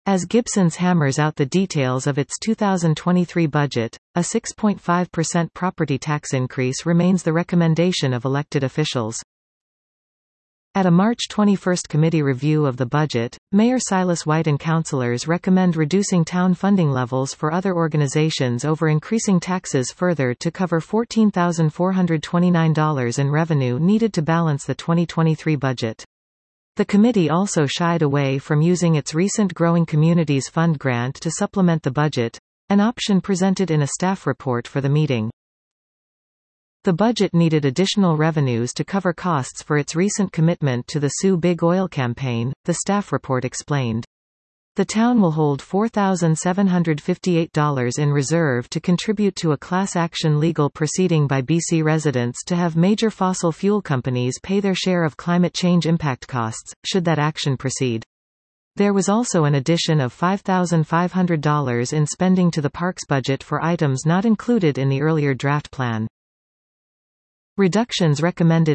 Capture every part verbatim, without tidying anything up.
As Gibsons hammers out the details of its two thousand twenty-three budget, a six point five percent property tax increase remains the recommendation of elected officials. At a March twenty-first committee review of the budget, Mayor Silas White and councillors recommend reducing town funding levels for other organizations over increasing taxes further to cover fourteen thousand four hundred twenty-nine dollars in revenue needed to balance the twenty twenty-three budget. The committee also shied away from using its recent Growing Communities Fund grant to supplement the budget, an option presented in a staff report for the meeting. The budget needed additional revenues to cover costs for its recent commitment to the Sue Big Oil campaign, the staff report explained. The town will hold four thousand seven hundred fifty-eight dollars in reserve to contribute to a class action legal proceeding by B C residents to have major fossil fuel companies pay their share of climate change impact costs, should that action proceed. There was also an addition of five thousand five hundred dollars in spending to the parks budget for items not included in the earlier draft plan. Reductions recommended.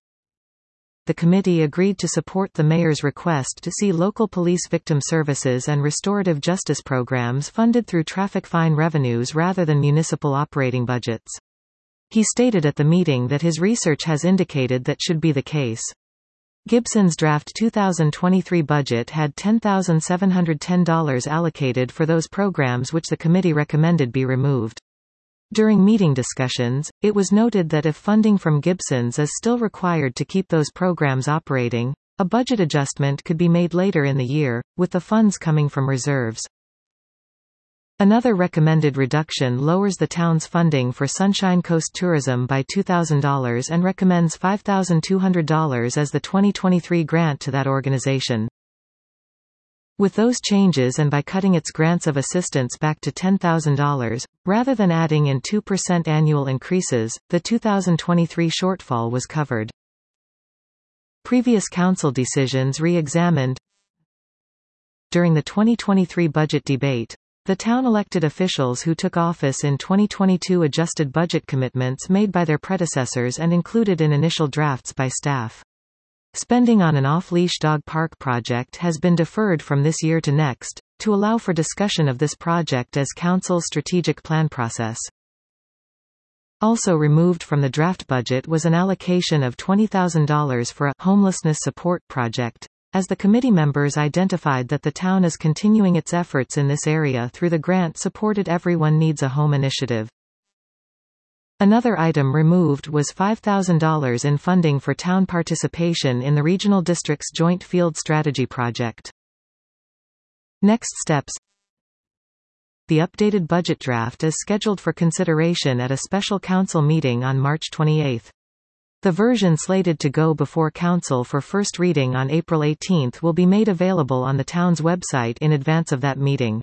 The committee agreed to support the mayor's request to see local police victim services and restorative justice programs funded through traffic fine revenues rather than municipal operating budgets. He stated at the meeting that his research has indicated that should be the case. Gibson's draft two thousand twenty-three budget had ten thousand seven hundred ten dollars allocated for those programs which the committee recommended be removed. During meeting discussions, it was noted that if funding from Gibsons is still required to keep those programs operating, a budget adjustment could be made later in the year, with the funds coming from reserves. Another recommended reduction lowers the town's funding for Sunshine Coast Tourism by two thousand dollars and recommends five thousand two hundred dollars as the twenty twenty-three grant to that organization. With those changes and by cutting its grants of assistance back to ten thousand dollars, rather than adding in two percent annual increases, the two thousand twenty-three shortfall was covered. Previous council decisions re-examined. During the twenty twenty-three budget debate, the town elected officials who took office in twenty twenty-two adjusted budget commitments made by their predecessors and included in initial drafts by staff. Spending on an off-leash dog park project has been deferred from this year to next, to allow for discussion of this project as council's strategic plan process. Also removed from the draft budget was an allocation of twenty thousand dollars for a homelessness support project, as the committee members identified that the town is continuing its efforts in this area through the grant-supported Everyone Needs a Home initiative. Another item removed was five thousand dollars in funding for town participation in the regional district's joint field strategy project. Next steps. The updated budget draft is scheduled for consideration at a special council meeting on March twenty-eighth. The version slated to go before council for first reading on April eighteenth will be made available on the town's website in advance of that meeting.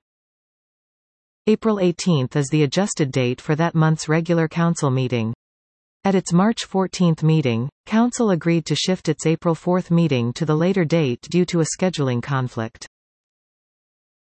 April eighteenth is the adjusted date for that month's regular council meeting. At its March fourteenth meeting, council agreed to shift its April fourth meeting to the later date due to a scheduling conflict.